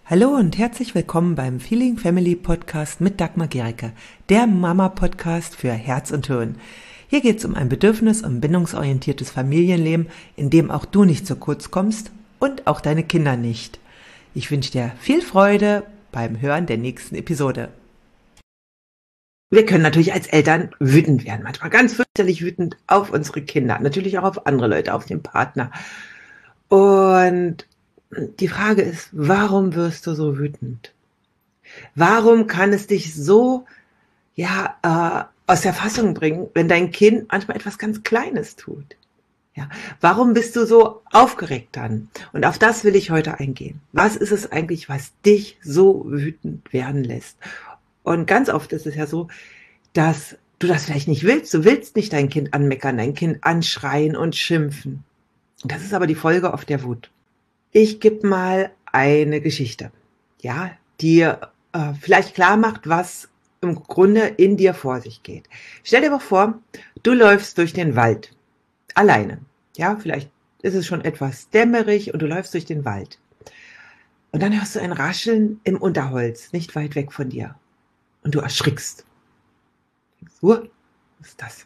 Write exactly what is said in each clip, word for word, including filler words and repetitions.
Hallo und herzlich willkommen beim Feeling Family Podcast mit Dagmar Gericke, der Mama-Podcast für Herz und Hirn. Hier geht es um ein bedürfnis- und bindungsorientiertes Familienleben, in dem auch du nicht zu kurz kommst und auch deine Kinder nicht. Ich wünsche dir viel Freude beim Hören der nächsten Episode. Wir können natürlich als Eltern wütend werden, manchmal ganz fürchterlich wütend auf unsere Kinder, natürlich auch auf andere Leute, auf den Partner. Und die Frage ist, warum wirst du so wütend? Warum kann es dich so ja, äh, aus der Fassung bringen, wenn dein Kind manchmal etwas ganz Kleines tut? Ja, warum bist du so aufgeregt dann? Und auf das will ich heute eingehen. Was ist es eigentlich, was dich so wütend werden lässt? Und ganz oft ist es ja so, dass du das vielleicht nicht willst. Du willst nicht dein Kind anmeckern, dein Kind anschreien und schimpfen. Das ist aber die Folge oft der Wut. Ich gebe mal eine Geschichte, ja, die äh, vielleicht klar macht, was im Grunde in dir vor sich geht. Stell dir mal vor, du läufst durch den Wald, alleine. Ja, vielleicht ist es schon etwas dämmerig und du läufst durch den Wald. Und dann hörst du ein Rascheln im Unterholz, nicht weit weg von dir. Und du erschrickst. Uh, was ist das?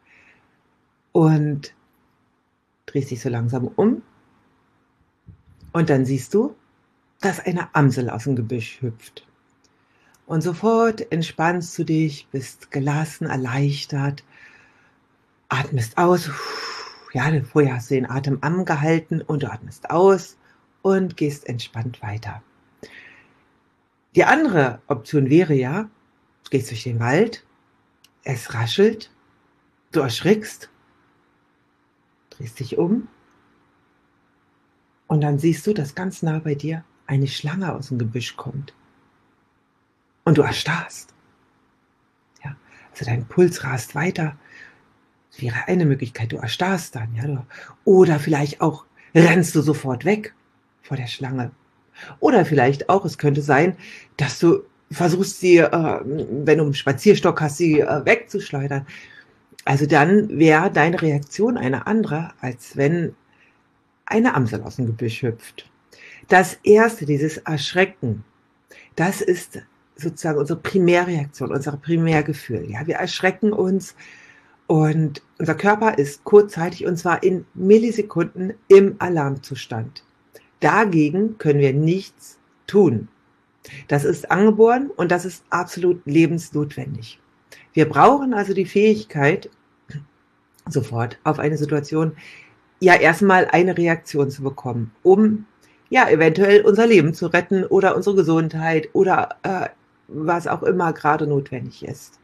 Und drehst dich so langsam um. Und dann siehst du, dass eine Amsel aus dem Gebüsch hüpft. Und sofort entspannst du dich, bist gelassen, erleichtert, atmest aus. Ja, vorher hast du den Atem angehalten und du atmest aus und gehst entspannt weiter. Die andere Option wäre ja, du gehst durch den Wald, es raschelt, du erschrickst, drehst dich um. Und dann siehst du, dass ganz nah bei dir eine Schlange aus dem Gebüsch kommt. Und du erstarrst. Ja, also dein Puls rast weiter. Das wäre eine Möglichkeit, du erstarrst dann. Ja, du, oder vielleicht auch rennst du sofort weg vor der Schlange. Oder vielleicht auch, es könnte sein, dass du versuchst, sie, äh, wenn du einen Spazierstock hast, sie äh, wegzuschleudern. Also dann wäre deine Reaktion eine andere, als wenn eine Amsel aus dem Gebüsch hüpft. Das erste, dieses Erschrecken, das ist sozusagen unsere Primärreaktion, unser Primärgefühl. Ja, wir erschrecken uns und unser Körper ist kurzzeitig, und zwar in Millisekunden, im Alarmzustand. Dagegen können wir nichts tun. Das ist angeboren und das ist absolut lebensnotwendig. Wir brauchen also die Fähigkeit, sofort auf eine Situation ja erstmal eine Reaktion zu bekommen, um ja eventuell unser Leben zu retten oder unsere Gesundheit oder äh, was auch immer gerade notwendig ist.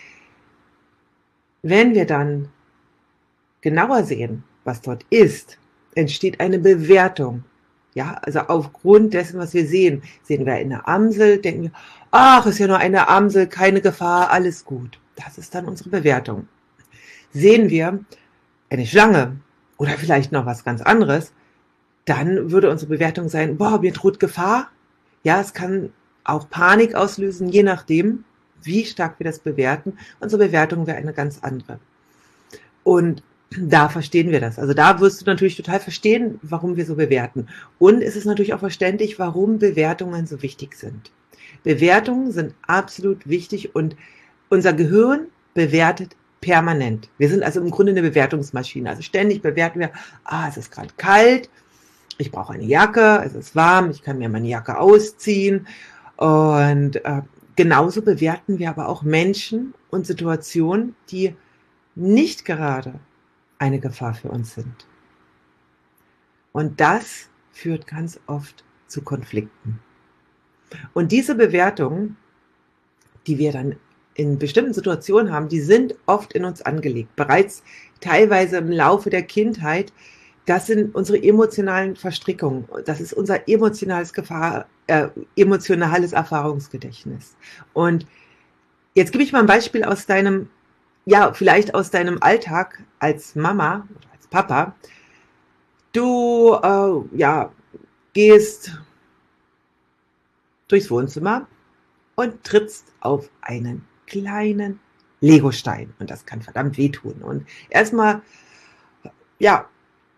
Wenn wir dann genauer sehen, was dort ist, entsteht eine Bewertung. Ja, also aufgrund dessen, was wir sehen, sehen wir eine Amsel, denken wir, ach, ist ja nur eine Amsel, keine Gefahr, alles gut. Das ist dann unsere Bewertung. Sehen wir eine Schlange, oder vielleicht noch was ganz anderes, dann würde unsere Bewertung sein, boah, mir droht Gefahr. Ja, es kann auch Panik auslösen, je nachdem, wie stark wir das bewerten. Unsere Bewertung wäre eine ganz andere. Und da verstehen wir das. Also da wirst du natürlich total verstehen, warum wir so bewerten. Und es ist natürlich auch verständlich, warum Bewertungen so wichtig sind. Bewertungen sind absolut wichtig und unser Gehirn bewertet permanent. Wir sind also im Grunde eine Bewertungsmaschine. Also ständig bewerten wir, ah, es ist gerade kalt, ich brauche eine Jacke, es ist warm, ich kann mir meine Jacke ausziehen. Und äh, genauso bewerten wir aber auch Menschen und Situationen, die nicht gerade eine Gefahr für uns sind. Und das führt ganz oft zu Konflikten. Und diese Bewertungen, die wir dann in bestimmten Situationen haben, die sind oft in uns angelegt, bereits teilweise im Laufe der Kindheit. Das sind unsere emotionalen Verstrickungen, das ist unser emotionales Gefahr, äh, emotionales Erfahrungsgedächtnis. Und jetzt gebe ich mal ein Beispiel aus deinem, ja, vielleicht aus deinem Alltag als Mama oder als Papa. Du, äh, ja, gehst durchs Wohnzimmer und trittst auf einen kleinen Legostein. Und das kann verdammt wehtun. Und erstmal, ja,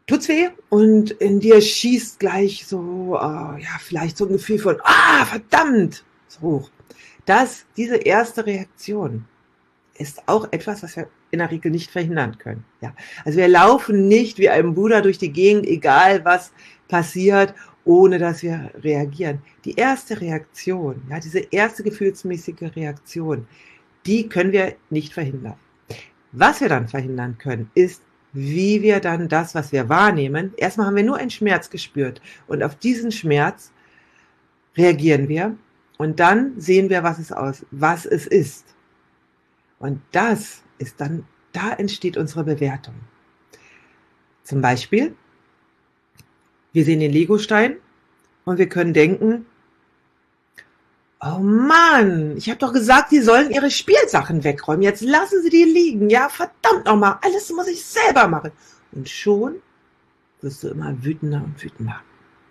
tut's weh und in dir schießt gleich so, äh, ja, vielleicht so ein Gefühl von, ah, verdammt, so hoch. Das, diese erste Reaktion ist auch etwas, was wir in der Regel nicht verhindern können. Ja. Also wir laufen nicht wie ein Buddha durch die Gegend, egal was passiert, ohne dass wir reagieren. Die erste Reaktion, ja, diese erste gefühlsmäßige Reaktion, die können wir nicht verhindern. Was wir dann verhindern können, ist, wie wir dann das, was wir wahrnehmen, erstmal haben wir nur einen Schmerz gespürt und auf diesen Schmerz reagieren wir und dann sehen wir, was es aus, was es ist. Und das ist dann, da entsteht unsere Bewertung. Zum Beispiel, wir sehen den Legostein und wir können denken, oh Mann, ich habe doch gesagt, die sollen ihre Spielsachen wegräumen. Jetzt lassen sie die liegen. Ja, verdammt nochmal, alles muss ich selber machen. Und schon wirst du immer wütender und wütender.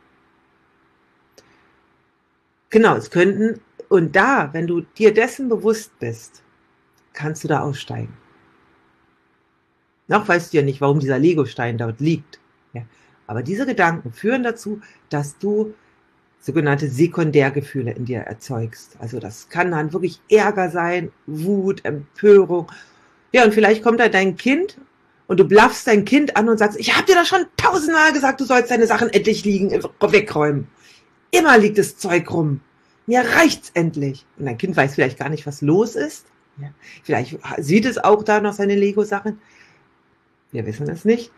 Genau, es könnten, und da, wenn du dir dessen bewusst bist, kannst du da aussteigen. Noch weißt du ja nicht, warum dieser Legostein dort liegt. Ja, aber diese Gedanken führen dazu, dass du sogenannte Sekundärgefühle in dir erzeugst. Also das kann dann wirklich Ärger sein, Wut, Empörung. Ja, und vielleicht kommt da dein Kind und du blaffst dein Kind an und sagst, ich habe dir doch schon tausendmal gesagt, du sollst deine Sachen endlich liegen, wegräumen. Immer liegt das Zeug rum. Mir reicht's endlich. Und dein Kind weiß vielleicht gar nicht, was los ist. Ja, vielleicht sieht es auch da noch seine Lego-Sachen. Wir wissen es nicht.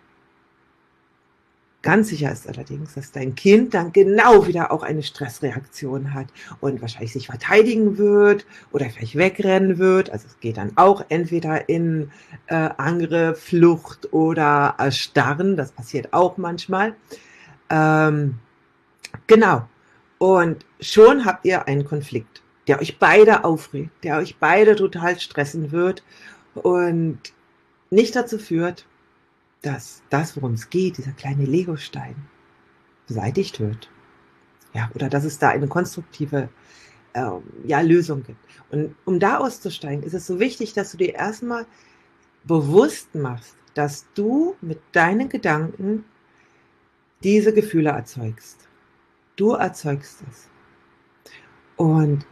Ganz sicher ist allerdings, dass dein Kind dann genau wieder auch eine Stressreaktion hat und wahrscheinlich sich verteidigen wird oder vielleicht wegrennen wird. Also es geht dann auch entweder in äh, Angriff, Flucht oder Erstarren. Das passiert auch manchmal. Ähm, genau. Und schon habt ihr einen Konflikt, der euch beide aufregt, der euch beide total stressen wird und nicht dazu führt, dass das, worum es geht, dieser kleine Legostein, beseitigt wird. Ja, oder dass es da eine konstruktive ähm, ja, Lösung gibt. Und um da auszusteigen, ist es so wichtig, dass du dir erstmal bewusst machst, dass du mit deinen Gedanken diese Gefühle erzeugst. Du erzeugst es. Und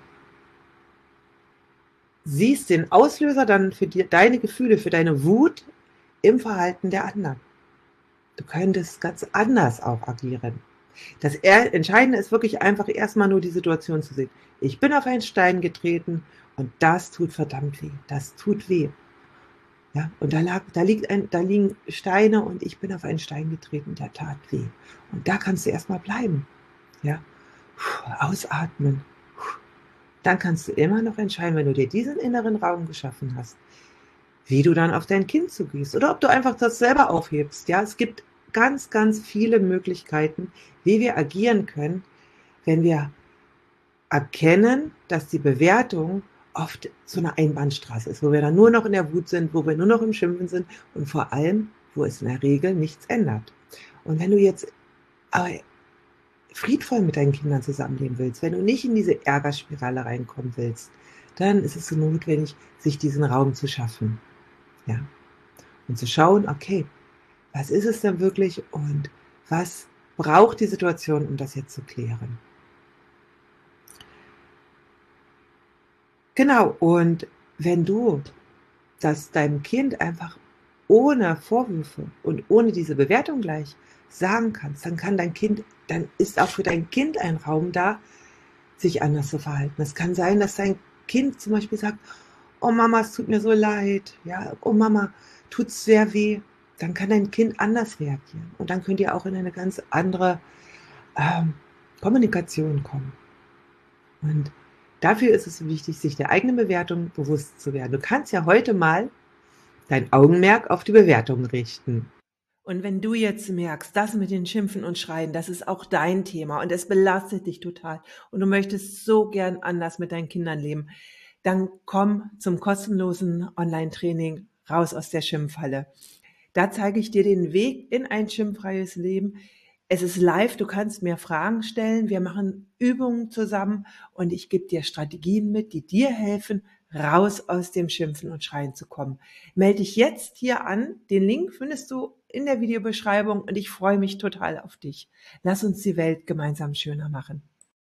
siehst den Auslöser dann für die, deine Gefühle, für deine Wut im Verhalten der anderen. Du könntest ganz anders auch agieren. Das Entscheidende ist wirklich einfach erstmal nur die Situation zu sehen. Ich bin auf einen Stein getreten und das tut verdammt weh. Das tut weh. Ja, und da, lag, da, liegt ein, da liegen Steine und ich bin auf einen Stein getreten, der tat weh. Und da kannst du erstmal bleiben. Ja, ausatmen. Dann kannst du immer noch entscheiden, wenn du dir diesen inneren Raum geschaffen hast, wie du dann auf dein Kind zugehst oder ob du einfach das selber aufhebst. Ja, es gibt ganz, ganz viele Möglichkeiten, wie wir agieren können, wenn wir erkennen, dass die Bewertung oft so eine Einbahnstraße ist, wo wir dann nur noch in der Wut sind, wo wir nur noch im Schimpfen sind und vor allem, wo es in der Regel nichts ändert. Und wenn du jetzt aber friedvoll mit deinen Kindern zusammenleben willst, wenn du nicht in diese Ärgerspirale reinkommen willst, dann ist es so notwendig, sich diesen Raum zu schaffen. Ja. Und zu schauen, okay, was ist es denn wirklich und was braucht die Situation, um das jetzt zu klären? Genau, und wenn du das deinem Kind einfach ohne Vorwürfe und ohne diese Bewertung gleich sagen kannst, dann kann dein Kind, dann ist auch für dein Kind ein Raum da, sich anders zu verhalten. Es kann sein, dass dein Kind zum Beispiel sagt, oh Mama, es tut mir so leid, ja, oh Mama, tut's sehr weh. Dann kann dein Kind anders reagieren und dann könnt ihr auch in eine ganz andere ähm, Kommunikation kommen. Und dafür ist es wichtig, sich der eigenen Bewertung bewusst zu werden. Du kannst ja heute mal dein Augenmerk auf die Bewertung richten. Und wenn du jetzt merkst, das mit den Schimpfen und Schreien, das ist auch dein Thema und es belastet dich total und du möchtest so gern anders mit deinen Kindern leben, dann komm zum kostenlosen Online-Training raus aus der Schimpfhalle. Da zeige ich dir den Weg in ein schimpffreies Leben. Es ist live, du kannst mir Fragen stellen, wir machen Übungen zusammen und ich gebe dir Strategien mit, die dir helfen, raus aus dem Schimpfen und Schreien zu kommen. Melde dich jetzt hier an, den Link findest du in der Videobeschreibung und ich freue mich total auf dich. Lass uns die Welt gemeinsam schöner machen.